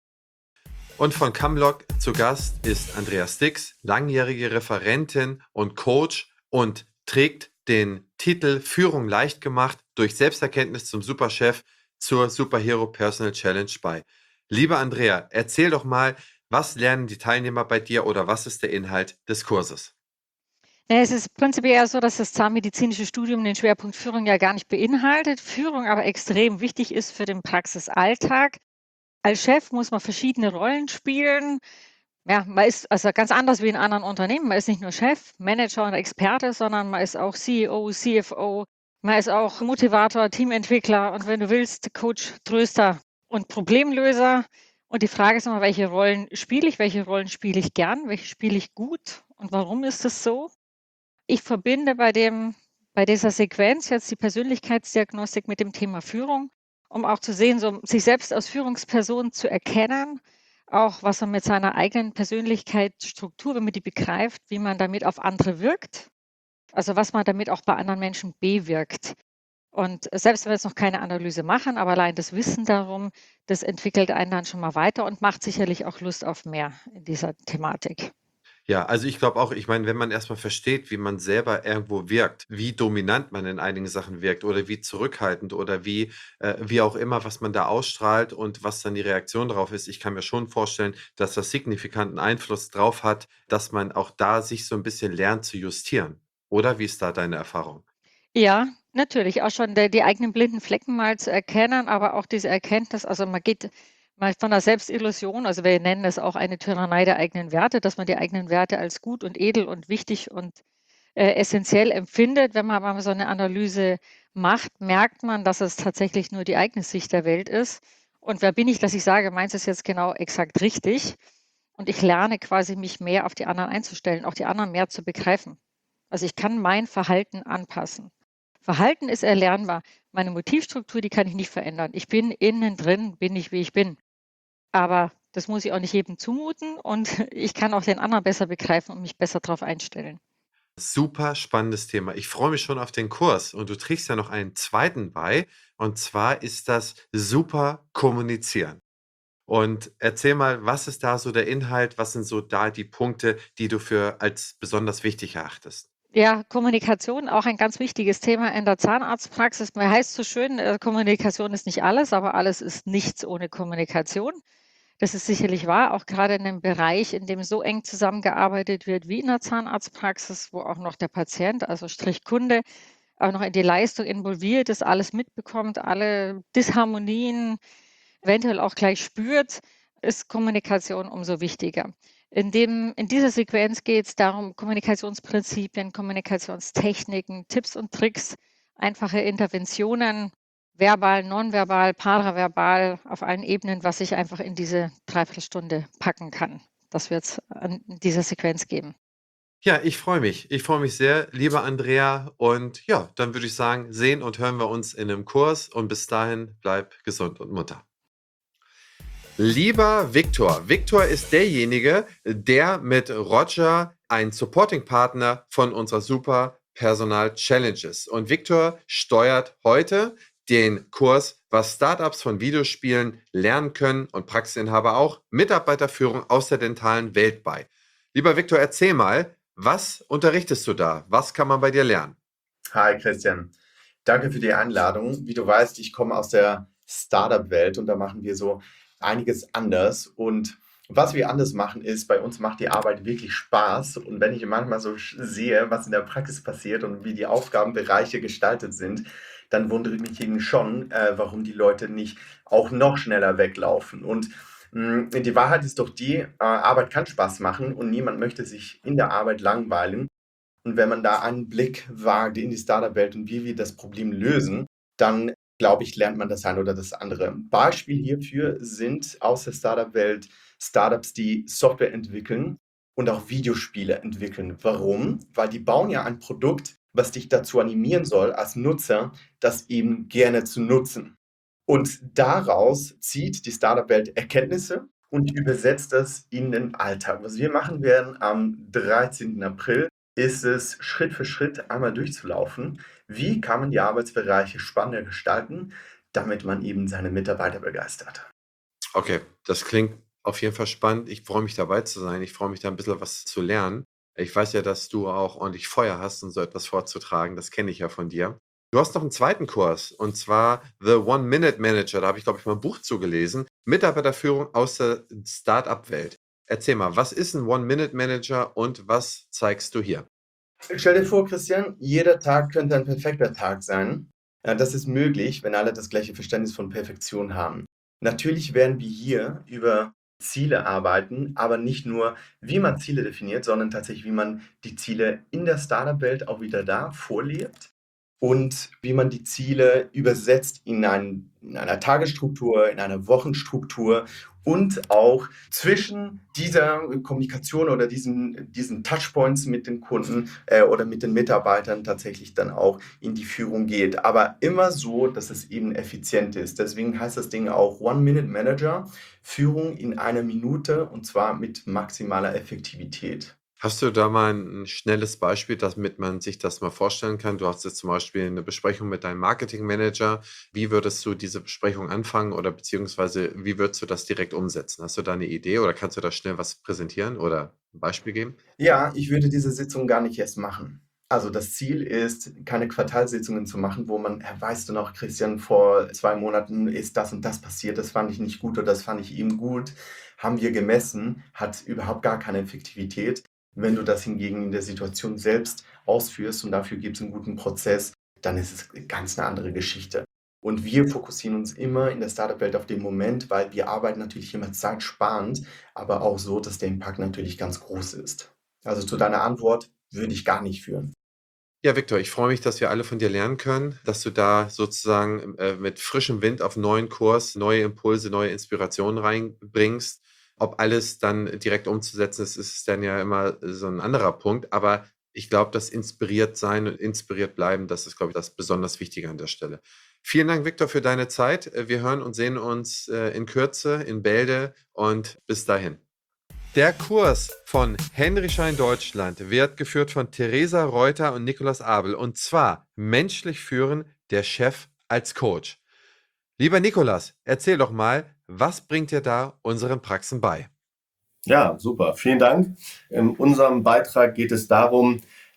Und von Camlog zu Gast ist Andrea Stix, langjährige Referentin und Coach und trägt den Titel Führung leicht gemacht durch Selbsterkenntnis zum Superchef zur Superhero Personal Challenge bei. Liebe Andrea, erzähl doch mal, was lernen die Teilnehmer bei dir oder was ist der Inhalt des Kurses? Es ist prinzipiell eher so, dass das zahnmedizinische Studium den Schwerpunkt Führung ja gar nicht beinhaltet, Führung aber extrem wichtig ist für den Praxisalltag. Als Chef muss man verschiedene Rollen spielen. Ja, man ist also ganz anders wie in anderen Unternehmen. Man ist nicht nur Chef, Manager und Experte, sondern man ist auch CEO, CFO, man ist auch Motivator, Teamentwickler und wenn du willst, Coach, Tröster und Problemlöser. Und die Frage ist immer, welche Rollen spiele ich, welche Rollen spiele ich gern, welche spiele ich gut und warum ist es so? Ich verbinde bei dieser Sequenz jetzt die Persönlichkeitsdiagnostik mit dem Thema Führung, um auch zu sehen, so sich selbst als Führungsperson zu erkennen, auch was man mit seiner eigenen Persönlichkeitsstruktur, wenn man die begreift, wie man damit auf andere wirkt, also was man damit auch bei anderen Menschen bewirkt. Und selbst wenn wir jetzt noch keine Analyse machen, aber allein das Wissen darum, das entwickelt einen dann schon mal weiter und macht sicherlich auch Lust auf mehr in dieser Thematik. Ja, also ich glaube auch, ich meine, wenn man erstmal versteht, wie man selber irgendwo wirkt, wie dominant man in einigen Sachen wirkt oder wie zurückhaltend oder wie auch immer, was man da ausstrahlt und was dann die Reaktion darauf ist. Ich kann mir schon vorstellen, dass das signifikanten Einfluss drauf hat, dass man auch da sich so ein bisschen lernt zu justieren. Oder wie ist da deine Erfahrung? Ja, natürlich, auch schon die eigenen blinden Flecken mal zu erkennen, aber auch diese Erkenntnis, also man geht mal von der Selbstillusion, also wir nennen es auch eine Tyrannei der eigenen Werte, dass man die eigenen Werte als gut und edel und wichtig und essentiell empfindet. Wenn man aber so eine Analyse macht, merkt man, dass es tatsächlich nur die eigene Sicht der Welt ist. Und wer bin ich, dass ich sage, meins ist jetzt genau exakt richtig. Und ich lerne quasi, mich mehr auf die anderen einzustellen, auch die anderen mehr zu begreifen. Also ich kann mein Verhalten anpassen. Verhalten ist erlernbar. Meine Motivstruktur, die kann ich nicht verändern. Ich bin innen drin, bin ich, wie ich bin. Aber das muss ich auch nicht jedem zumuten und ich kann auch den anderen besser begreifen und mich besser darauf einstellen. Super spannendes Thema. Ich freue mich schon auf den Kurs und du trägst ja noch einen zweiten bei und zwar ist das super kommunizieren. Und erzähl mal, was ist da so der Inhalt? Was sind so da die Punkte, die du für als besonders wichtig erachtest? Ja, Kommunikation auch ein ganz wichtiges Thema in der Zahnarztpraxis. Man heißt so schön, Kommunikation ist nicht alles, aber alles ist nichts ohne Kommunikation. Das ist sicherlich wahr, auch gerade in einem Bereich, in dem so eng zusammengearbeitet wird wie in der Zahnarztpraxis, wo auch noch der Patient, also Strich Kunde, auch noch in die Leistung involviert ist, alles mitbekommt, alle Disharmonien eventuell auch gleich spürt, ist Kommunikation umso wichtiger. In dieser Sequenz geht es darum, Kommunikationsprinzipien, Kommunikationstechniken, Tipps und Tricks, einfache Interventionen, verbal, nonverbal, paraverbal, auf allen Ebenen, was ich einfach in diese Dreiviertelstunde packen kann. Das wird es in dieser Sequenz geben. Ja, ich freue mich. Ich freue mich sehr, lieber Andrea. Und ja, dann würde ich sagen, sehen und hören wir uns in einem Kurs. Und bis dahin, bleib gesund und munter. Lieber Viktor, Viktor ist derjenige, der mit Roger ein Supporting-Partner von unserer Super Personal Challenge ist. Und Viktor steuert heute den Kurs, was Startups von Videospielen lernen können und Praxisinhaber auch, Mitarbeiterführung aus der dentalen Welt bei. Lieber Viktor, erzähl mal, was unterrichtest du da? Was kann man bei dir lernen? Hi Christian, danke für die Einladung. Wie du weißt, ich komme aus der Startup-Welt und da machen wir so einiges anders. Und was wir anders machen ist, bei uns macht die Arbeit wirklich Spaß. Und wenn ich manchmal so sehe, was in der Praxis passiert und wie die Aufgabenbereiche gestaltet sind, dann wundere ich mich eben schon, warum die Leute nicht auch noch schneller weglaufen. Und die Wahrheit ist doch die, Arbeit kann Spaß machen und niemand möchte sich in der Arbeit langweilen. Und wenn man da einen Blick wagt in die Startup-Welt und wie wir das Problem lösen, dann glaube ich, lernt man das eine oder das andere. Beispiel hierfür sind aus der Startup-Welt Startups, die Software entwickeln und auch Videospiele entwickeln. Warum? Weil die bauen ja ein Produkt, was dich dazu animieren soll, als Nutzer, das eben gerne zu nutzen. Und daraus zieht die Startup-Welt Erkenntnisse und übersetzt das in den Alltag. Was wir machen werden am 13. April, ist es Schritt für Schritt einmal durchzulaufen. Wie kann man die Arbeitsbereiche spannender gestalten, damit man eben seine Mitarbeiter begeistert? Okay, das klingt auf jeden Fall spannend. Ich freue mich dabei zu sein. Ich freue mich da ein bisschen was zu lernen. Ich weiß ja, dass du auch ordentlich Feuer hast, um so etwas vorzutragen. Das kenne ich ja von dir. Du hast noch einen zweiten Kurs und zwar The One-Minute-Manager. Da habe ich, glaube ich, mal ein Buch zugelesen. Mitarbeiterführung aus der Start-up-Welt. Erzähl mal, was ist ein One-Minute-Manager und was zeigst du hier? Stell dir vor, Christian, jeder Tag könnte ein perfekter Tag sein. Ja, das ist möglich, wenn alle das gleiche Verständnis von Perfektion haben. Natürlich werden wir hier über Ziele arbeiten, aber nicht nur, wie man Ziele definiert, sondern tatsächlich, wie man die Ziele in der Startup-Welt auch wieder da vorlebt und wie man die Ziele übersetzt in einer Tagesstruktur, in einer Wochenstruktur und auch zwischen dieser Kommunikation oder diesen Touchpoints mit den Kunden oder mit den Mitarbeitern tatsächlich dann auch in die Führung geht. Aber immer so, dass es eben effizient ist. Deswegen heißt das Ding auch One-Minute-Manager, Führung in einer Minute und zwar mit maximaler Effektivität. Hast du da mal ein schnelles Beispiel, damit man sich das mal vorstellen kann? Du hast jetzt zum Beispiel eine Besprechung mit deinem Marketingmanager. Wie würdest du diese Besprechung anfangen oder beziehungsweise wie würdest du das direkt umsetzen? Hast du da eine Idee oder kannst du da schnell was präsentieren oder ein Beispiel geben? Ja, ich würde diese Sitzung gar nicht erst machen. Also das Ziel ist, keine Quartalssitzungen zu machen, wo man, weißt du noch, Christian, vor 2 Monaten ist das und das passiert, das fand ich nicht gut oder das fand ich eben gut, haben wir gemessen, hat überhaupt gar keine Effektivität. Wenn du das hingegen in der Situation selbst ausführst und dafür gibt es einen guten Prozess, dann ist es ganz eine andere Geschichte. Und wir fokussieren uns immer in der Startup-Welt auf den Moment, weil wir arbeiten natürlich immer zeitsparend, aber auch so, dass der Impact natürlich ganz groß ist. Also zu deiner Antwort würde ich gar nicht führen. Ja, Viktor, ich freue mich, dass wir alle von dir lernen können, dass du da sozusagen mit frischem Wind auf einen neuen Kurs, neue Impulse, neue Inspirationen reinbringst. Ob alles dann direkt umzusetzen ist, ist dann ja immer so ein anderer Punkt. Aber ich glaube, das inspiriert sein und inspiriert bleiben, das ist, glaube ich, das besonders Wichtige an der Stelle. Vielen Dank, Viktor, für deine Zeit. Wir hören und sehen uns in Kürze in Bälde und bis dahin. Der Kurs von Henry Schein Deutschland wird geführt von Theresa Reuter und Nikolaus Abel und zwar menschlich führen, der Chef als Coach. Lieber Nikolaus, erzähl doch mal, was bringt dir da unseren Praxen bei? Ja, super. Vielen Dank. In unserem Beitrag geht es darum,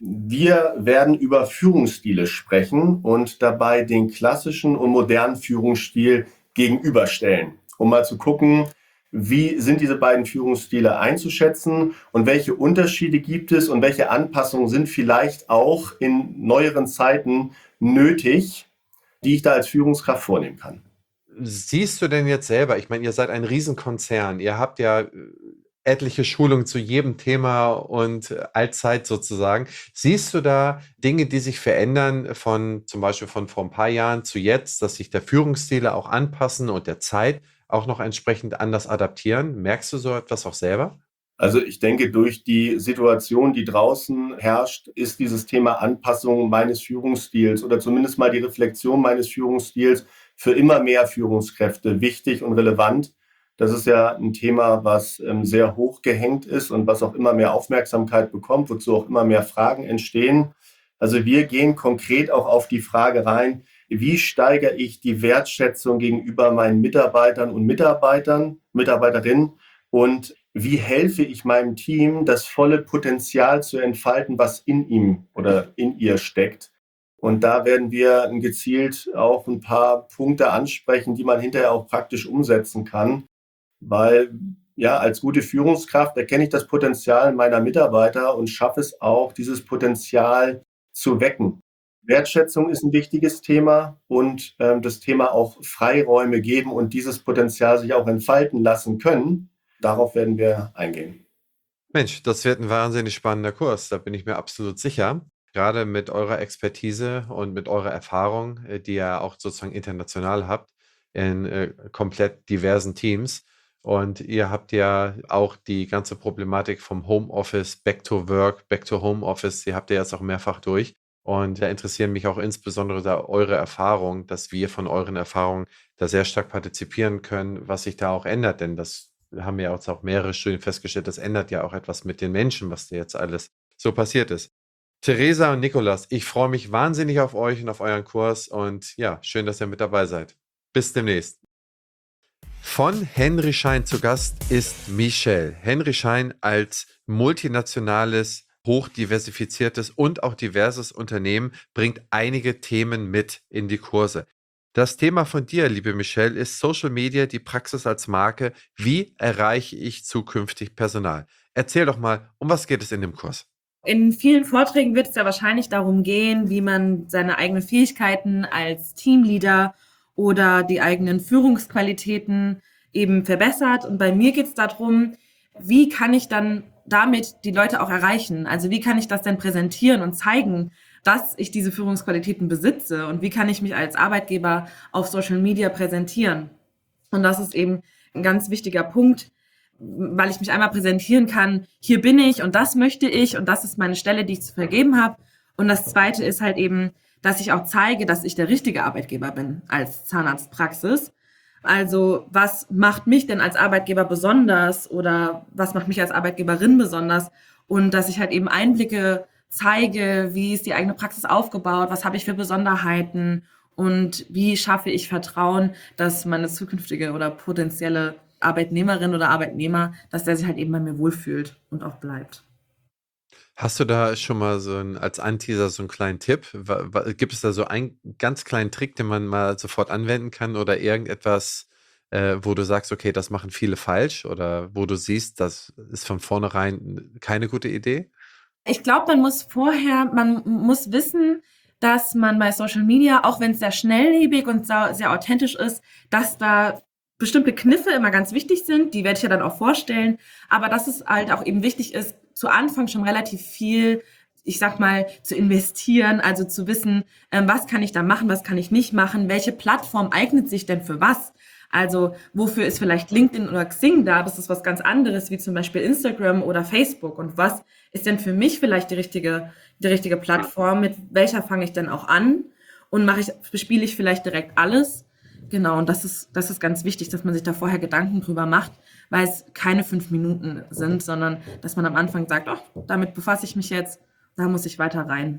wir werden über Führungsstile sprechen und dabei den klassischen und modernen Führungsstil gegenüberstellen, um mal zu gucken, wie sind diese beiden Führungsstile einzuschätzen und welche Unterschiede gibt es und welche Anpassungen sind vielleicht auch in neueren Zeiten nötig, die ich da als Führungskraft vornehmen kann. Siehst du denn jetzt selber, ich meine, ihr seid ein Riesenkonzern, ihr habt ja etliche Schulungen zu jedem Thema und allzeit sozusagen. Siehst du da Dinge, die sich verändern zum Beispiel von vor ein paar Jahren zu jetzt, dass sich der Führungsstile auch anpassen und der Zeit auch noch entsprechend anders adaptieren? Merkst du so etwas auch selber? Also ich denke, durch die Situation, die draußen herrscht, ist dieses Thema Anpassung meines Führungsstils oder zumindest mal die Reflexion meines Führungsstils für immer mehr Führungskräfte wichtig und relevant. Das ist ja ein Thema, was sehr hoch gehängt ist und was auch immer mehr Aufmerksamkeit bekommt, wozu auch immer mehr Fragen entstehen. Also wir gehen konkret auch auf die Frage rein, wie steigere ich die Wertschätzung gegenüber meinen Mitarbeitern und Mitarbeiterinnen und wie helfe ich meinem Team, das volle Potenzial zu entfalten, was in ihm oder in ihr steckt. Und da werden wir gezielt auch ein paar Punkte ansprechen, die man hinterher auch praktisch umsetzen kann. Weil ja, als gute Führungskraft erkenne ich das Potenzial meiner Mitarbeiter und schaffe es auch, dieses Potenzial zu wecken. Wertschätzung ist ein wichtiges Thema und das Thema auch Freiräume geben und dieses Potenzial sich auch entfalten lassen können. Darauf werden wir eingehen. Mensch, das wird ein wahnsinnig spannender Kurs, da bin ich mir absolut sicher. Gerade mit eurer Expertise und mit eurer Erfahrung, die ihr auch sozusagen international habt, in komplett diversen Teams. Und ihr habt ja auch die ganze Problematik vom Homeoffice, Back to Work, Back to Homeoffice, die habt ihr jetzt auch mehrfach durch. Und da interessieren mich auch insbesondere da eure Erfahrungen, dass wir von euren Erfahrungen da sehr stark partizipieren können, was sich da auch ändert. Denn das haben ja auch mehrere Studien festgestellt, das ändert ja auch etwas mit den Menschen, was da jetzt alles so passiert ist. Theresa und Nikolaus, ich freue mich wahnsinnig auf euch und auf euren Kurs und ja, schön, dass ihr mit dabei seid. Bis demnächst. Von Henry Schein zu Gast ist Michelle. Henry Schein als multinationales, hochdiversifiziertes und auch diverses Unternehmen bringt einige Themen mit in die Kurse. Das Thema von dir, liebe Michelle, ist Social Media, die Praxis als Marke. Wie erreiche ich zukünftig Personal? Erzähl doch mal, um was geht es in dem Kurs? In vielen Vorträgen wird es ja wahrscheinlich darum gehen, wie man seine eigenen Fähigkeiten als Teamleader oder die eigenen Führungsqualitäten eben verbessert. Und bei mir geht es darum, wie kann ich dann damit die Leute auch erreichen? Also wie kann ich das denn präsentieren und zeigen, dass ich diese Führungsqualitäten besitze? Und wie kann ich mich als Arbeitgeber auf Social Media präsentieren? Und das ist eben ein ganz wichtiger Punkt, weil ich mich einmal präsentieren kann, hier bin ich und das möchte ich und das ist meine Stelle, die ich zu vergeben habe. Und das Zweite ist halt eben, dass ich auch zeige, dass ich der richtige Arbeitgeber bin als Zahnarztpraxis. Also was macht mich denn als Arbeitgeber besonders oder was macht mich als Arbeitgeberin besonders? Und dass ich halt eben Einblicke zeige, wie ist die eigene Praxis aufgebaut, was habe ich für Besonderheiten und wie schaffe ich Vertrauen, dass meine zukünftige oder potenzielle Arbeitnehmerin oder Arbeitnehmer, dass der sich halt eben bei mir wohlfühlt und auch bleibt. Hast du da schon mal als Anteaser so einen kleinen Tipp? Gibt es da so einen ganz kleinen Trick, den man mal sofort anwenden kann oder irgendetwas, wo du sagst, okay, das machen viele falsch oder wo du siehst, das ist von vornherein keine gute Idee? Ich glaube, man muss wissen, dass man bei Social Media, auch wenn es sehr schnelllebig und sehr authentisch ist, dass da bestimmte Kniffe immer ganz wichtig sind, die werde ich ja dann auch vorstellen, aber dass es halt auch eben wichtig ist, zu Anfang schon relativ viel, ich sag mal, zu investieren, also zu wissen, was kann ich da machen, was kann ich nicht machen, welche Plattform eignet sich denn für was? Also wofür ist vielleicht LinkedIn oder Xing da? Das ist was ganz anderes, wie zum Beispiel Instagram oder Facebook. Und was ist denn für mich vielleicht die richtige Plattform? Mit welcher fange ich denn auch an? Und bespiele ich vielleicht direkt alles? Genau, und das ist ganz wichtig, dass man sich da vorher Gedanken drüber macht, weil es keine 5 Minuten sind, sondern dass man am Anfang sagt, ach, damit befasse ich mich jetzt, da muss ich weiter rein.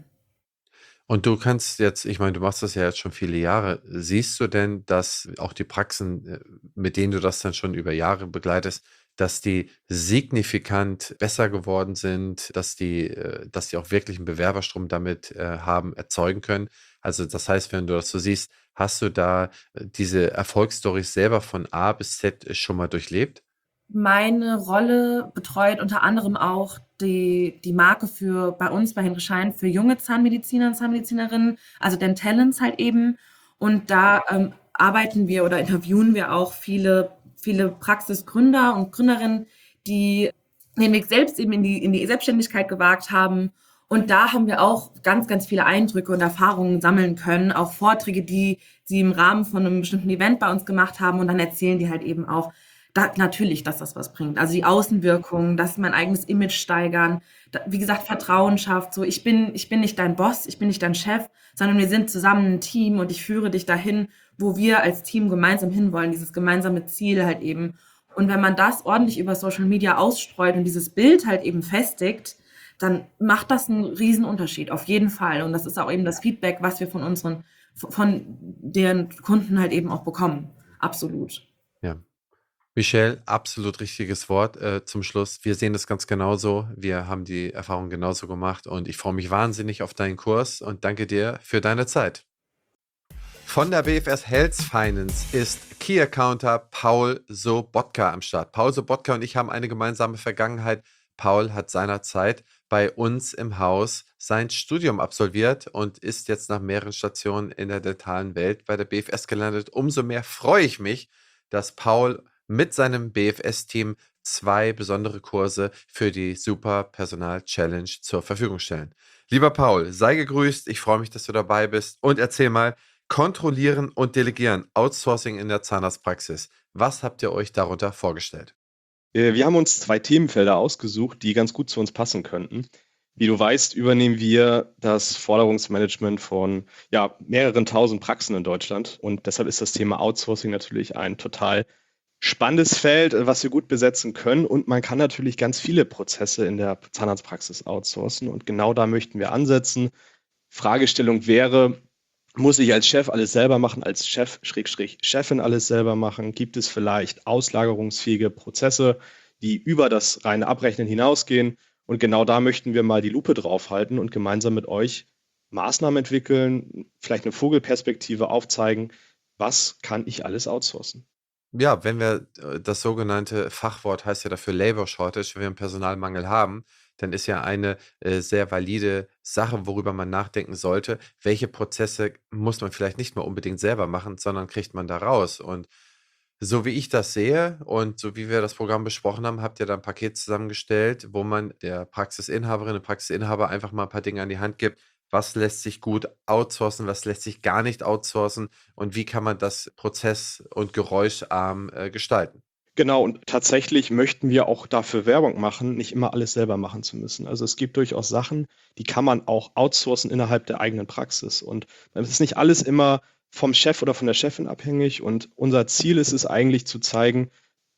Und du kannst jetzt, ich meine, du machst das ja jetzt schon viele Jahre. Siehst du denn, dass auch die Praxen, mit denen du das dann schon über Jahre begleitest, dass die signifikant besser geworden sind, dass die auch wirklich einen Bewerberstrom damit haben erzeugen können? Also das heißt, wenn du das so siehst, hast du da diese Erfolgsstories selber von A bis Z schon mal durchlebt? Meine Rolle betreut unter anderem auch die Marke bei uns bei Henry Schein für junge Zahnmediziner und Zahnmedizinerinnen, also Dentalens halt eben. Und da arbeiten wir oder interviewen wir auch viele Praxisgründer und Gründerinnen, die nämlich selbst eben in die Selbstständigkeit gewagt haben. Und da haben wir auch ganz, ganz viele Eindrücke und Erfahrungen sammeln können, auch Vorträge, die sie im Rahmen von einem bestimmten Event bei uns gemacht haben. Und dann erzählen die halt eben auch, natürlich, dass das was bringt. Also die Außenwirkung, dass mein eigenes Image steigern, wie gesagt, Vertrauen schafft. So, ich bin nicht dein Boss, ich bin nicht dein Chef, sondern wir sind zusammen ein Team und ich führe dich dahin, wo wir als Team gemeinsam hinwollen, dieses gemeinsame Ziel halt eben. Und wenn man das ordentlich über Social Media ausstreut und dieses Bild halt eben festigt, dann macht das einen riesen Unterschied, auf jeden Fall. Und das ist auch eben das Feedback, was wir von deren Kunden halt eben auch bekommen. Absolut. Ja. Michelle, absolut richtiges Wort zum Schluss. Wir sehen das ganz genauso. Wir haben die Erfahrung genauso gemacht und ich freue mich wahnsinnig auf deinen Kurs und danke dir für deine Zeit. Von der BFS Health Finance ist Key Accounter Paul Sobotka am Start. Paul Sobotka und ich haben eine gemeinsame Vergangenheit. Paul hat seinerzeit bei uns im Haus sein Studium absolviert und ist jetzt nach mehreren Stationen in der dentalen Welt bei der BFS gelandet. Umso mehr freue ich mich, dass Paul mit seinem BFS-Team 2 besondere Kurse für die Super Personal Challenge zur Verfügung stellen. Lieber Paul, sei gegrüßt. Ich freue mich, dass du dabei bist. Und erzähl mal, kontrollieren und delegieren, Outsourcing in der Zahnarztpraxis. Was habt ihr euch darunter vorgestellt? Wir haben uns 2 Themenfelder ausgesucht, die ganz gut zu uns passen könnten. Wie du weißt, übernehmen wir das Forderungsmanagement von mehreren tausend Praxen in Deutschland. Und deshalb ist das Thema Outsourcing natürlich ein total spannendes Feld, was wir gut besetzen können. Und man kann natürlich ganz viele Prozesse in der Zahnarztpraxis outsourcen. Und genau da möchten wir ansetzen. Fragestellung wäre, muss ich als Chef alles selber machen, als Chef/Chefin alles selber machen? Gibt es vielleicht auslagerungsfähige Prozesse, die über das reine Abrechnen hinausgehen? Und genau da möchten wir mal die Lupe draufhalten und gemeinsam mit euch Maßnahmen entwickeln, vielleicht eine Vogelperspektive aufzeigen, was kann ich alles outsourcen? Ja, wenn wir das sogenannte Fachwort heißt ja dafür Labor Shortage, wenn wir einen Personalmangel haben, dann ist ja eine sehr valide Sache, worüber man nachdenken sollte. Welche Prozesse muss man vielleicht nicht mehr unbedingt selber machen, sondern kriegt man da raus? Und so wie ich das sehe und so wie wir das Programm besprochen haben, habt ihr da ein Paket zusammengestellt, wo man der Praxisinhaberin und Praxisinhaber einfach mal ein paar Dinge an die Hand gibt. Was lässt sich gut outsourcen, was lässt sich gar nicht outsourcen und wie kann man das prozess- und geräuscharm gestalten? Genau, und tatsächlich möchten wir auch dafür Werbung machen, nicht immer alles selber machen zu müssen. Also es gibt durchaus Sachen, die kann man auch outsourcen innerhalb der eigenen Praxis. Und es ist nicht alles immer vom Chef oder von der Chefin abhängig. Und unser Ziel ist es eigentlich zu zeigen,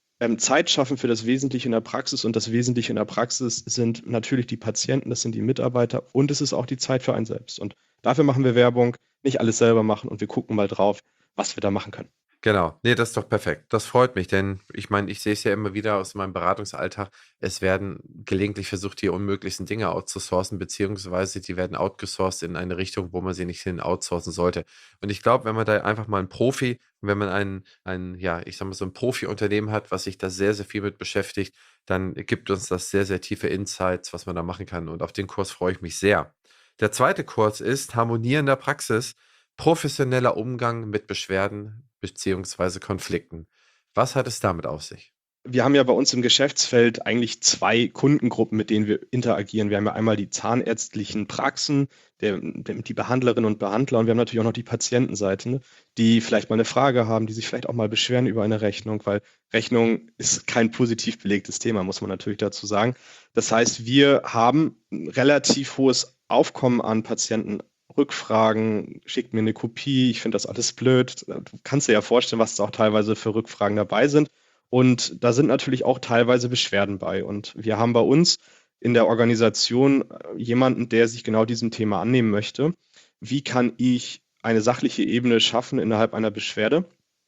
Zeit schaffen für das Wesentliche in der Praxis. Und das Wesentliche in der Praxis sind natürlich die Patienten, das sind die Mitarbeiter und es ist auch die Zeit für einen selbst. Und dafür machen wir Werbung, nicht alles selber machen und wir gucken mal drauf, was wir da machen können. Genau, nee, das ist doch perfekt. Das freut mich, denn ich meine, ich sehe es ja immer wieder aus meinem Beratungsalltag. Es werden gelegentlich versucht, die unmöglichsten Dinge outzusourcen, beziehungsweise die werden outgesourced in eine Richtung, wo man sie nicht hin outsourcen sollte. Und ich glaube, wenn man da einfach mal einen Profi, wenn man ja, ich sag mal, so ein Profi-Unternehmen hat, was sich da sehr, sehr viel mit beschäftigt, dann gibt uns das sehr, sehr tiefe Insights, was man da machen kann. Und auf den Kurs freue ich mich sehr. Der zweite Kurs ist Harmonieren der Praxis. Professioneller Umgang mit Beschwerden bzw. Konflikten. Was hat es damit auf sich? Wir haben ja bei uns im Geschäftsfeld eigentlich 2 Kundengruppen, mit denen wir interagieren. Wir haben ja einmal die zahnärztlichen Praxen, die Behandlerinnen und Behandler und wir haben natürlich auch noch die Patientenseite, ne, die vielleicht mal eine Frage haben, die sich vielleicht auch mal beschweren über eine Rechnung, weil Rechnung ist kein positiv belegtes Thema, muss man natürlich dazu sagen. Das heißt, wir haben ein relativ hohes Aufkommen an Patienten. Rückfragen, schickt mir eine Kopie, ich finde das alles blöd. Du kannst dir ja vorstellen, was da auch teilweise für Rückfragen dabei sind. Und da sind natürlich auch teilweise Beschwerden bei. Und wir haben bei uns in der Organisation jemanden, der sich genau diesem Thema annehmen möchte. Wie kann ich eine sachliche Ebene schaffen innerhalb einer Beschwerde?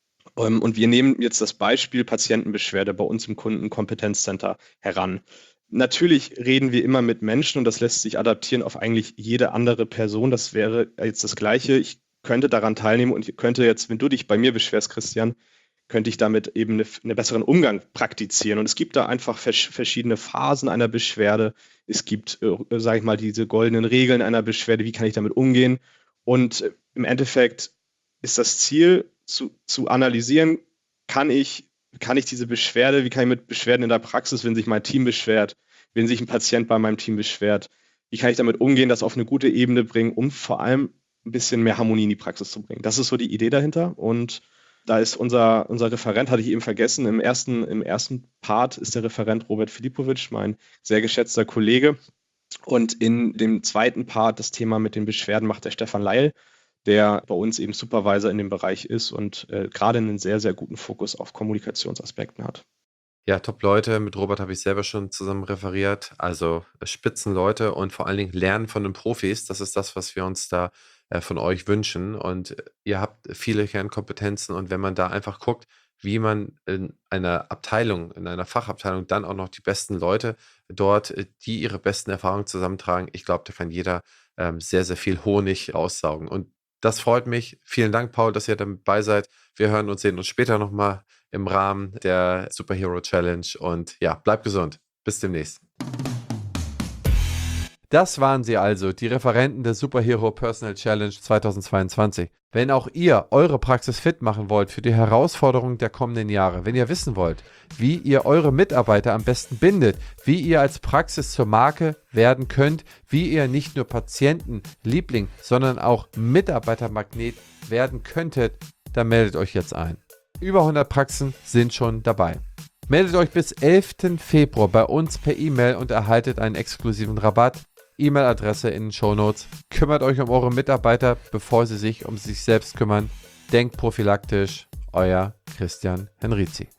Und wir nehmen jetzt das Beispiel Patientenbeschwerde bei uns im Kundenkompetenzcenter heran. Natürlich reden wir immer mit Menschen und das lässt sich adaptieren auf eigentlich jede andere Person. Das wäre jetzt das Gleiche. Ich könnte daran teilnehmen und könnte jetzt, wenn du dich bei mir beschwerst, Christian, könnte ich damit eben einen besseren Umgang praktizieren. Und es gibt da einfach verschiedene Phasen einer Beschwerde. Es gibt, sage ich mal, diese goldenen Regeln einer Beschwerde. Wie kann ich damit umgehen? Und im Endeffekt ist das Ziel zu analysieren, kann ich diese Beschwerde, wie kann ich mit Beschwerden in der Praxis, wenn sich mein Team beschwert, wenn sich ein Patient bei meinem Team beschwert, wie kann ich damit umgehen, das auf eine gute Ebene bringen, um vor allem ein bisschen mehr Harmonie in die Praxis zu bringen. Das ist so die Idee dahinter und da ist unser Referent, hatte ich eben vergessen, im ersten Part ist der Referent Robert Filipovic, mein sehr geschätzter Kollege und in dem zweiten Part das Thema mit den Beschwerden macht der Stefan Leil, der bei uns eben Supervisor in dem Bereich ist und gerade einen sehr, sehr guten Fokus auf Kommunikationsaspekten hat. Ja, top Leute. Mit Robert habe ich selber schon zusammen referiert. Also Spitzenleute und vor allen Dingen lernen von den Profis. Das ist das, was wir uns da von euch wünschen. Und ihr habt viele Kernkompetenzen. Und wenn man da einfach guckt, wie man in einer Abteilung, in einer Fachabteilung dann auch noch die besten Leute dort, die ihre besten Erfahrungen zusammentragen, ich glaube, da kann jeder sehr, sehr viel Honig raussaugen. Und das freut mich. Vielen Dank, Paul, dass ihr dabei seid. Wir hören und sehen uns später nochmal im Rahmen der Superhero Challenge. Und ja, bleibt gesund. Bis demnächst. Das waren sie also, die Referenten der Superhero Personal Challenge 2022. Wenn auch ihr eure Praxis fit machen wollt für die Herausforderungen der kommenden Jahre, wenn ihr wissen wollt, wie ihr eure Mitarbeiter am besten bindet, wie ihr als Praxis zur Marke werden könnt, wie ihr nicht nur Patientenliebling, sondern auch Mitarbeitermagnet werden könntet, dann meldet euch jetzt ein. Über 100 Praxen sind schon dabei. Meldet euch bis 11. Februar bei uns per E-Mail und erhaltet einen exklusiven Rabatt. E-Mail-Adresse in den Shownotes. Kümmert euch um eure Mitarbeiter, bevor sie sich um sich selbst kümmern. Denkt prophylaktisch. Euer Christian Henrizi.